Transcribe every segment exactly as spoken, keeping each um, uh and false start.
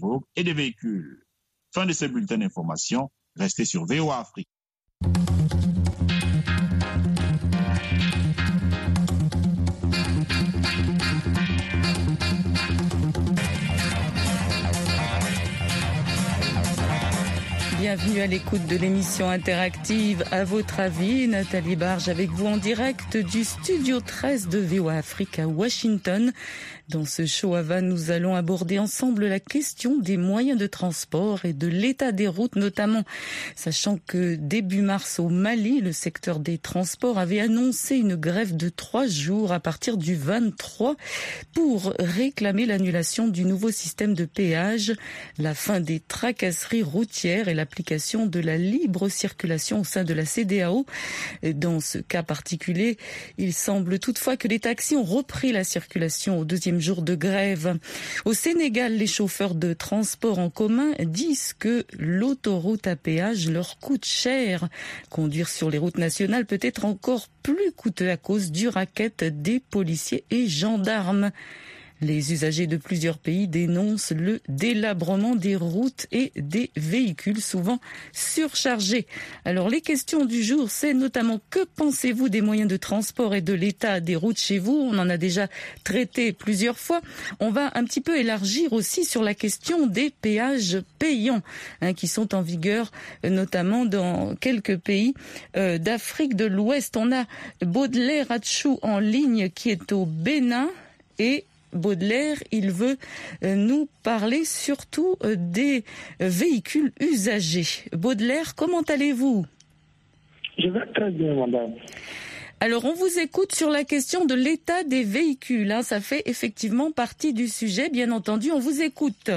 pirogues et des véhicules. Fin de ce bulletin d'information. Restez sur V O A Afrique. Bienvenue à l'écoute de l'émission interactive À votre avis, Nathalie Barge avec vous en direct du studio treize de V O A Afrique à Washington. Dans ce show Ava, nous allons aborder ensemble la question des moyens de transport et de l'état des routes notamment, sachant que début mars au Mali, le secteur des transports avait annoncé une grève de trois jours à partir du vingt-trois pour réclamer l'annulation du nouveau système de péage, la fin des tracasseries routières et l'application de la libre circulation au sein de la C D A O. Dans ce cas particulier, il semble toutefois que les taxis ont repris la circulation au deuxième jour de grève. Au Sénégal, les chauffeurs de transport en commun disent que l'autoroute à péage leur coûte cher. Conduire sur les routes nationales peut être encore plus coûteux à cause du racket des policiers et gendarmes. Les usagers de plusieurs pays dénoncent le délabrement des routes et des véhicules souvent surchargés. Alors les questions du jour, c'est notamment que pensez-vous des moyens de transport et de l'état des routes chez vous ? On en a déjà traité plusieurs fois. On va un petit peu élargir aussi sur la question des péages payants hein, qui sont en vigueur notamment dans quelques pays euh, d'Afrique de l'Ouest. On a Baudelaire Atchou en ligne qui est au Bénin et Baudelaire, il veut nous parler surtout des véhicules usagés. Baudelaire, comment allez-vous ? Je vais très bien, madame. Alors, on vous écoute sur la question de l'état des véhicules. Hein. Ça fait effectivement partie du sujet, bien entendu. On vous écoute.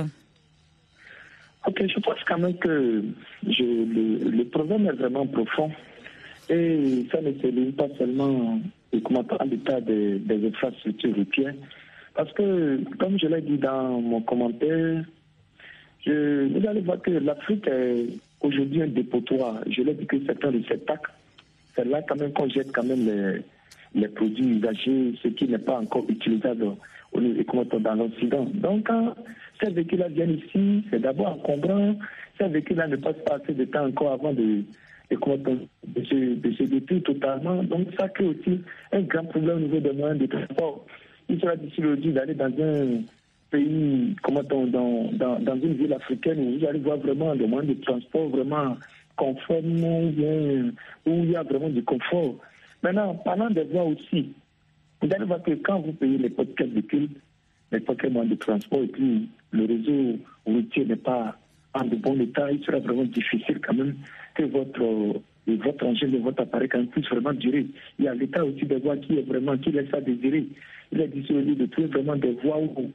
Ok, je pense quand même que je, le, le problème est vraiment profond. Et ça ne se limite pas seulement à l'état des, des infrastructures routières. Parce que, comme je l'ai dit dans mon commentaire, je, vous allez voir que l'Afrique est aujourd'hui un dépotoir. Je l'ai dit que certains de ces packs, c'est là quand même qu'on jette quand même les, les produits usagés, ce qui n'est pas encore utilisable au niveau dans l'Occident. Donc, quand ces véhicules-là viennent ici, c'est d'abord encombrant. Ces véhicules-là ne passent pas assez de temps encore avant de, de, de, se, de se détruire totalement. Donc, ça crée aussi un grand problème au niveau des moyens de transport. Il sera difficile aujourd'hui d'aller dans un pays, comment on, dans, dans, dans une ville africaine où vous allez voir vraiment des moyens de transport vraiment conformes, où il y a vraiment du confort. Maintenant, parlant des voies aussi, vous allez voir que quand vous payez les podcasts de véhicules, les podcasts moyens de transport, et puis le réseau routier n'est pas en de bon état, il sera vraiment difficile quand même que votre, votre engin de votre appareil quand même puisse vraiment durer. Il y a l'état aussi des voies qui est vraiment, qui laisse à désirer. Il est difficile de trouver vraiment des voies où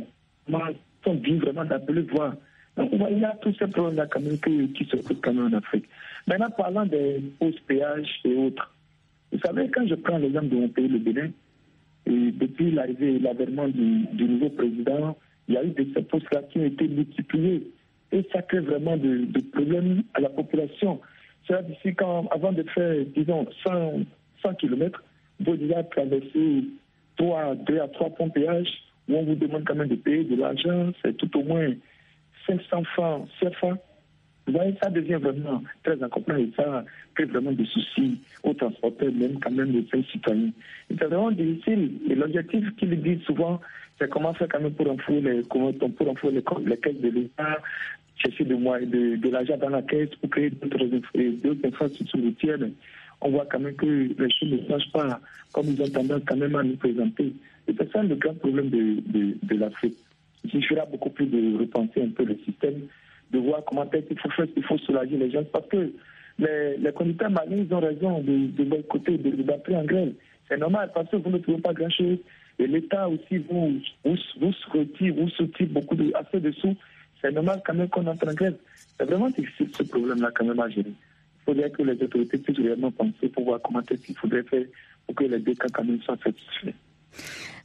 on vit vraiment d'appeler voies. Donc il y a tous ces problèmes-là quand même qui, qui se trouvent quand même en Afrique. Maintenant, parlant des hausses péages et autres, vous savez, quand je prends l'exemple de mon pays, le Bénin, et depuis l'arrivée et l'avènement du, du nouveau président, il y a eu de ces postes-là qui ont été multipliés. Et ça crée vraiment de, de problèmes à la population. C'est-à-dire d'ici, quand, avant de faire, disons, cent kilomètres, vous devez traverser deux à trois points péages où on vous demande quand même de payer de l'argent, c'est tout au moins cinq cents francs C F A. Vous voyez, ça devient vraiment très incompréhensible et ça crée vraiment des soucis aux transporteurs, même quand même aux citoyens. Et c'est vraiment difficile. Et l'objectif qu'ils disent souvent, c'est comment faire quand même pour enfouir les, pour enfouir les, les caisses de l'État, chercher de, de, de l'argent dans la caisse pour créer d'autres, d'autres infrastructures routières. On voit quand même que les choses ne changent pas comme ils ont tendance quand même à nous présenter. Et c'est ça le grand problème de, de, de l'Afrique. Il suffira beaucoup plus de repenser un peu le système, de voir comment est-ce qu'il faut faire, il faut soulager les gens. Parce que les, les conducteurs maliens, ils ont raison de, de boycotter, de d'entrer en grève. C'est normal parce que vous ne trouvez pas grand-chose. Et l'État aussi vous, vous, vous retire, vous soutire beaucoup de, assez de sous. C'est normal quand même qu'on entre en grève. C'est vraiment difficile ce problème-là quand même à gérer. Il faudrait que les autorités puissent réellement penser pour voir comment est-ce qu'il faudrait faire pour que les deux cas quand même soient satisfaits.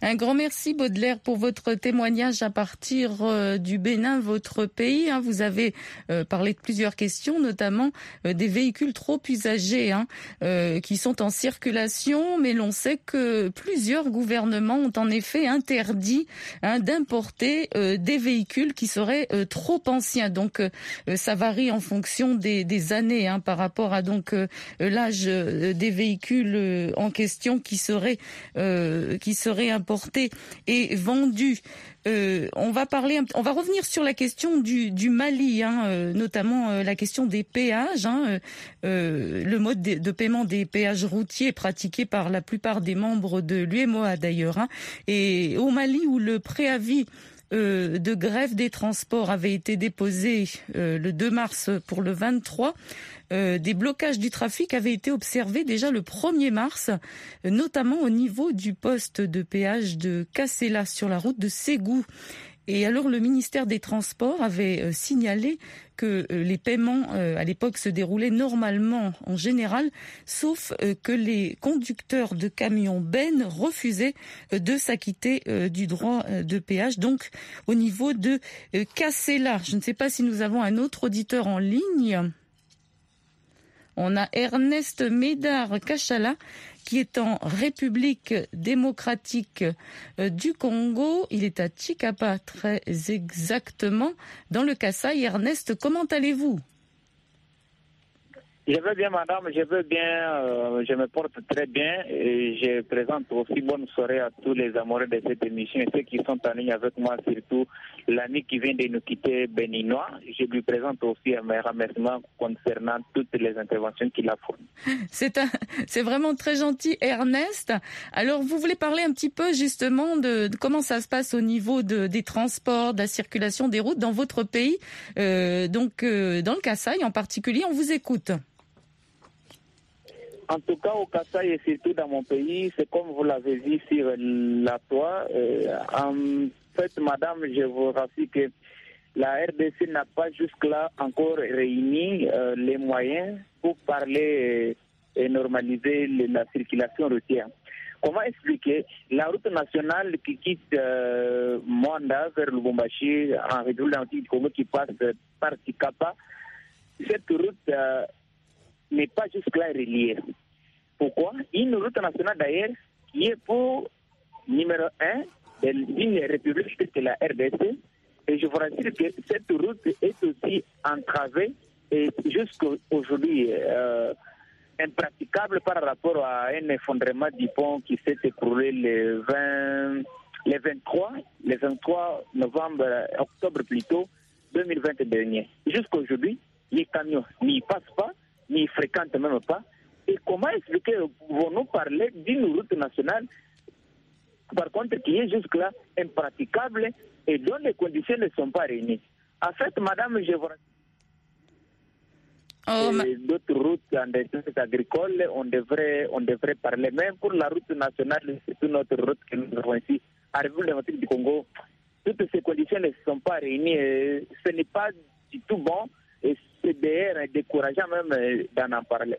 Un grand merci Baudelaire pour votre témoignage à partir euh, du Bénin, votre pays. Hein. Vous avez euh, parlé de plusieurs questions, notamment euh, des véhicules trop usagés hein, euh, qui sont en circulation, mais l'on sait que plusieurs gouvernements ont en effet interdit hein, d'importer euh, des véhicules qui seraient euh, trop anciens. Donc euh, ça varie en fonction des, des années hein, par rapport à donc euh, l'âge euh, des véhicules euh, en question qui seraient euh, qui seraient importés et vendu. Euh, on va parler, on va revenir sur la question du, du Mali, hein, euh, notamment euh, la question des péages, hein, euh, le mode de, de paiement des péages routiers pratiqué par la plupart des membres de l'U E M O A d'ailleurs, hein, et au Mali où le préavis Euh, de grève des transports avait été déposé euh, le deux mars pour le vingt-trois. Euh, des blocages du trafic avaient été observés déjà le premier mars, euh, notamment au niveau du poste de péage de Kassela sur la route de Ségou. Et alors le ministère des Transports avait euh, signalé que euh, les paiements euh, à l'époque se déroulaient normalement en général, sauf euh, que les conducteurs de camions bennes refusaient euh, de s'acquitter euh, du droit euh, de péage. Donc au niveau de euh, Kassela, je ne sais pas si nous avons un autre auditeur en ligne. On a Ernest Médard Kachala qui est en République démocratique du Congo. Il est à Tshikapa très exactement, dans le Kasaï. Ernest, comment allez-vous ? Je veux bien, madame, je veux bien, euh, je me porte très bien et je présente aussi bonne soirée à tous les amoureux de cette émission et ceux qui sont en ligne avec moi, surtout l'ami qui vient de nous quitter, béninois. Je lui présente aussi mes remerciements concernant toutes les interventions qu'il a fournies. C'est, un, c'est vraiment très gentil, Ernest. Alors, vous voulez parler un petit peu justement de, de comment ça se passe au niveau de, des transports, de la circulation des routes dans votre pays, euh, donc euh, dans le Kasaï en particulier. On vous écoute. En tout cas, au Kasaï et surtout dans mon pays, c'est comme vous l'avez vu sur la toile. Euh, en fait, madame, je vous rassure que la R D C n'a pas jusque-là encore réuni euh, les moyens pour parler et normaliser la circulation routière. Comment expliquer la route nationale qui quitte euh, Mwanda vers Lubumbashi en République du Congo qui passe par Tshikapa? Cette route euh, n'est pas jusque-là reliée. Pourquoi? Une route nationale d'ailleurs qui est pour numéro un d'une république que la R D C. Et je vous rassure que cette route est aussi entravée et jusqu'aujourd'hui euh, impraticable par rapport à un effondrement du pont qui s'est écroulé le vingt, le vingt-trois, le vingt-trois novembre, octobre plutôt, deux mille vingt dernier. Jusqu'aujourd'hui, les camions n'y passent pas, n'y fréquentent même pas. Et comment expliquer, pouvons-nous parler d'une route nationale, par contre, qui est jusque-là impraticable et dont les conditions ne sont pas réunies? En fait, madame, je vous oh, ma... d'autres routes en détresse agricole, on devrait, on devrait parler. Même pour la route nationale, c'est toute notre route que nous avons ici, à la République démocratique du Congo, toutes ces conditions ne sont pas réunies. Et ce n'est pas du tout bon et c'est d'ailleurs décourageant même d'en en parler.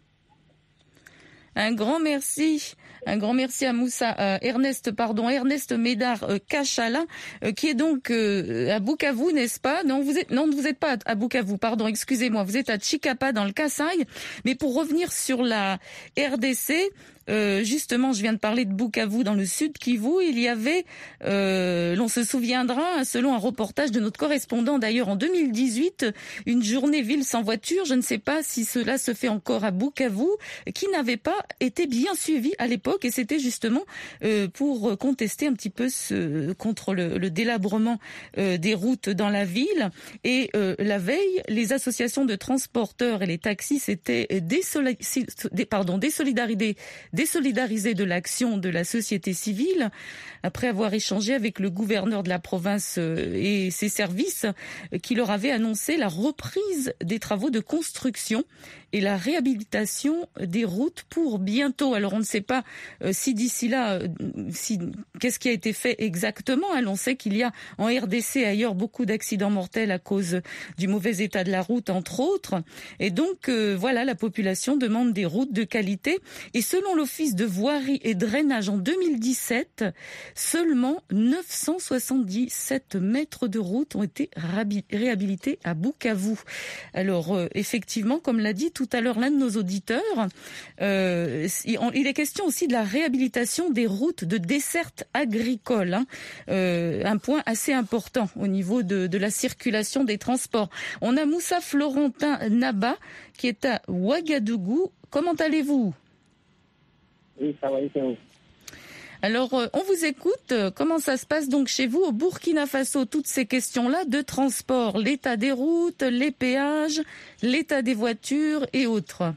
Un grand merci, un grand merci à Moussa, euh, Ernest, pardon, Ernest Médard euh, Kachala, euh, qui est donc euh, à Bukavu, n'est-ce pas? Non, vous êtes, non, vous n'êtes pas à Bukavu, pardon, excusez-moi, vous êtes à Tshikapa dans le Kasaï. Mais pour revenir sur la R D C, euh, justement, je viens de parler de Bukavu dans le sud Kivu. Il y avait, euh, l'on se souviendra, selon un reportage de notre correspondant d'ailleurs en deux mille dix-huit, une journée ville sans voiture. Je ne sais pas si cela se fait encore à Bukavu, qui n'avait pas été bien suivi à l'époque, et c'était justement euh, pour contester un petit peu ce, contre le, le délabrement euh, des routes dans la ville. Et euh, la veille, les associations de transporteurs et les taxis s'étaient désoli- pardon, désolidarisés désolidarisés de l'action de la société civile après avoir échangé avec le gouverneur de la province et ses services qui leur avaient annoncé la reprise des travaux de construction et la réhabilitation des routes pour bientôt. Alors on ne sait pas euh, si d'ici là, euh, si, qu'est-ce qui a été fait exactement. Hein. On sait qu'il y a en R D C ailleurs beaucoup d'accidents mortels à cause du mauvais état de la route, entre autres. Et donc euh, voilà, la population demande des routes de qualité. Et selon le l'Office de voirie et drainage en deux mille dix-sept, seulement neuf cent soixante-dix-sept mètres de route ont été réhabilités à Bukavu. Alors, euh, effectivement, comme l'a dit tout à l'heure l'un de nos auditeurs, euh, il est question aussi de la réhabilitation des routes de desserte agricole, hein, euh, un point assez important au niveau de, de la circulation des transports. On a Moussa Florentin Naba qui est à Ouagadougou. Comment allez-vous ? Oui, ça va, c'est vous. Alors, euh, on vous écoute. Comment ça se passe donc chez vous au Burkina Faso, toutes ces questions-là de transport, l'état des routes, les péages, l'état des voitures et autres?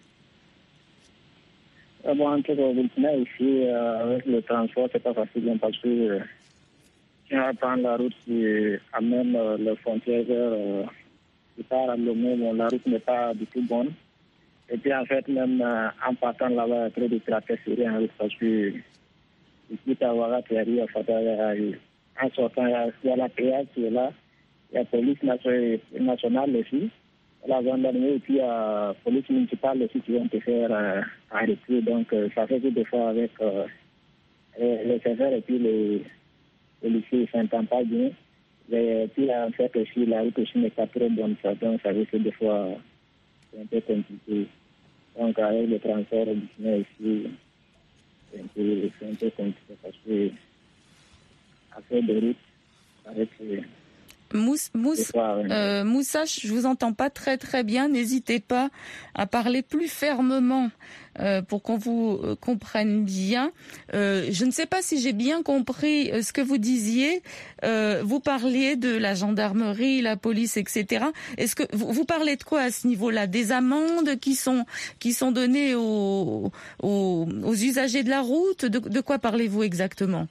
Euh, bon, en tout cas, au Burkina, ici, euh, avec le transport, c'est pas facile hein, parce que euh, si on va prendre la route qui amène euh, les frontières vers euh, qui part à Lomé, bon, la route n'est pas du tout bonne. Et puis, en fait, même euh, en partant là-bas, il y a trop de tracasseries en route parce que ici, à Ouaga, tu arrives à Fatah, en sortant, il y a la péage qui est là, il y a la police nationale aussi, la gendarmerie et puis la police municipale aussi qui vont te faire euh, arrêter. Donc, euh, ça fait que des fois avec euh, les chauffeurs et puis les policiers, ils s'entendent pas bien. Et puis, en fait, aussi, la route aussi n'est pas très bonne. Ça, donc, ça veut dire que des fois, c'est un peu compliqué. Donc, avec le transport ici, c'est un peu, c'est un peu compliqué parce que, à faire des routes, ça reste. Mouss, Mouss, euh, Moussa, je vous entends pas très très bien. N'hésitez pas à parler plus fermement euh, pour qu'on vous euh, comprenne bien. Euh, je ne sais pas si j'ai bien compris euh, ce que vous disiez. Euh, vous parliez de la gendarmerie, la police, et cetera. Est-ce que vous, vous parlez de quoi à ce niveau-là? Des amendes qui sont qui sont données aux, aux, aux usagers de la route? De, de quoi parlez-vous exactement?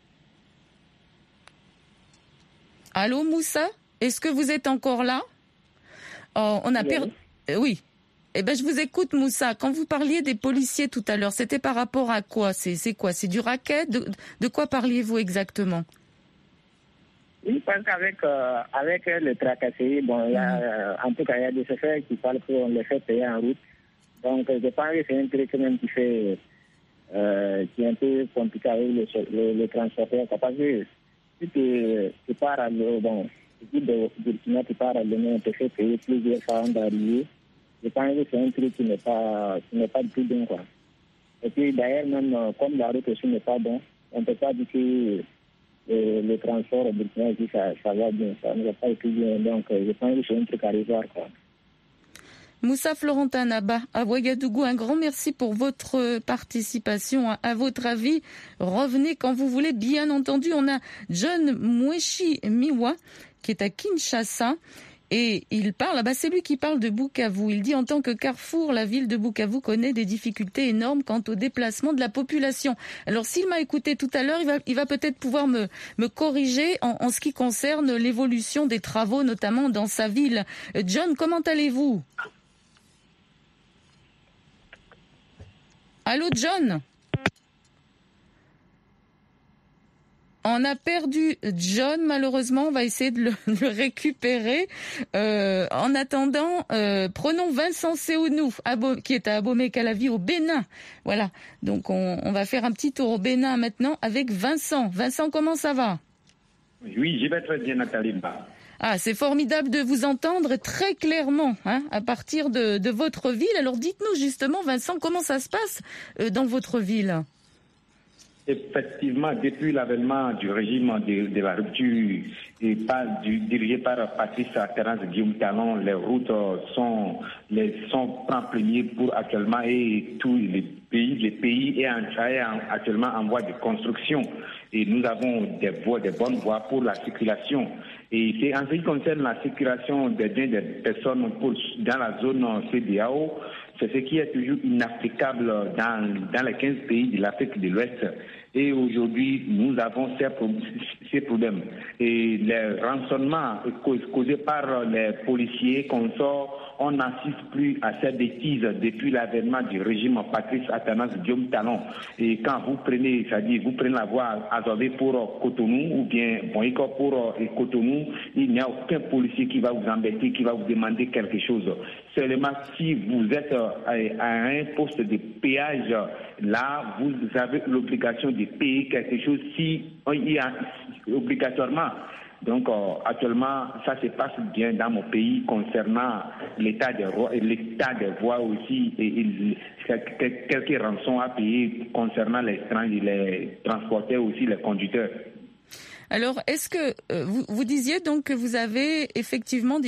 Allô Moussa, est-ce que vous êtes encore là? Oh, on a perdu. Euh, oui. Eh ben je vous écoute Moussa. Quand vous parliez des policiers tout à l'heure, c'était par rapport à quoi? C'est c'est quoi? C'est du racket? De, de quoi parliez-vous exactement? Oui, parce qu'avec euh, avec le tracasserie, bon, il y a, euh, en tout cas, il y a des chauffeurs qui parlent qu'on les fait payer en route. Donc, je pense que c'est un truc même qui fait euh, qui est un peu compliqué avec le, le, le transporteur. Parce que si tu, tu pars à l'eau, bon, si de Burkina, tu pars à l'eau, on te fait payer plusieurs fois d'arriver. Je pense que c'est un truc qui n'est pas, qui n'est pas du tout bon, quoi. Et puis, d'ailleurs, même, comme la route aussi n'est pas bon, on ne peut pas dire que le, le transport au Burkina, ça, ça va bien, ça ne va pas être bien. Donc, je pense que c'est un truc à revoir, quoi. Moussa Florentin Naba, à Ouagadougou, un grand merci pour votre participation. À votre avis, revenez quand vous voulez. Bien entendu, on a John Mweshi Miwa qui est à Kinshasa et il parle, ah bah c'est lui qui parle de Bukavu. Il dit en tant que carrefour, la ville de Bukavu connaît des difficultés énormes quant au déplacement de la population. Alors s'il m'a écouté tout à l'heure, il va, il va peut-être pouvoir me, me corriger en, en ce qui concerne l'évolution des travaux, notamment dans sa ville. John, comment allez-vous ? Allô, John? On a perdu John, malheureusement. On va essayer de le, de le récupérer. Euh, en attendant, euh, prenons Vincent Seounou, qui est à Abomey-Calavi, au Bénin. Voilà. Donc, on, on va faire un petit tour au Bénin maintenant avec Vincent. Vincent, comment ça va? Oui, je vais très bien, Nathalie. Ah, c'est formidable de vous entendre très clairement, hein, à partir de, de votre ville. Alors dites-nous justement, Vincent, comment ça se passe euh, dans votre ville? Effectivement, depuis l'avènement du régime de, de la rupture et par, du, dirigé par Patrice Terence Guillaume Talon, les routes sont les sont en premier pour actuellement et tous les pays, les pays est, en, est en, actuellement en voie de construction. Et nous avons des voies, des bonnes voies pour la circulation. Et c'est en ce qui concerne la circulation des biens des personnes pour, dans la zone C D A O, c'est ce qui est toujours inapplicable dans, dans les quinze pays de l'Afrique de l'Ouest. Et aujourd'hui, nous avons ces, ces problèmes. Et les rançonnements causés par les policiers consorts, on n'assiste plus à ces bêtises depuis l'avènement du régime Patrice Athanas Guillaume Talon. Et quand vous prenez, c'est-à-dire vous prenez la voie Azové pour Cotonou ou bien Boïko pour Cotonou, nous, il n'y a aucun policier qui va vous embêter, qui va vous demander quelque chose. Seulement si vous êtes à un poste de péage, là, vous avez l'obligation de payer quelque chose si il y a obligatoirement. Donc euh, actuellement, ça se passe bien dans mon pays concernant l'état des voies, l'état des voies aussi, et, et, et quelques rançons à payer concernant les, les transporteurs aussi, les conducteurs. Alors, est-ce que euh, vous, vous disiez donc que vous avez effectivement des